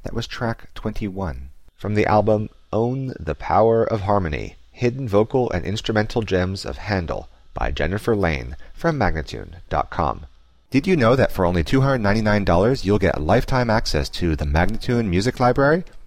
That was track 21 from the album Own the Power of Harmony, Hidden Vocal and Instrumental Gems of Handel by Jennifer Lane from Magnatune.com. Did you know that for only $299 you'll get lifetime access to the Magnatune Music Library?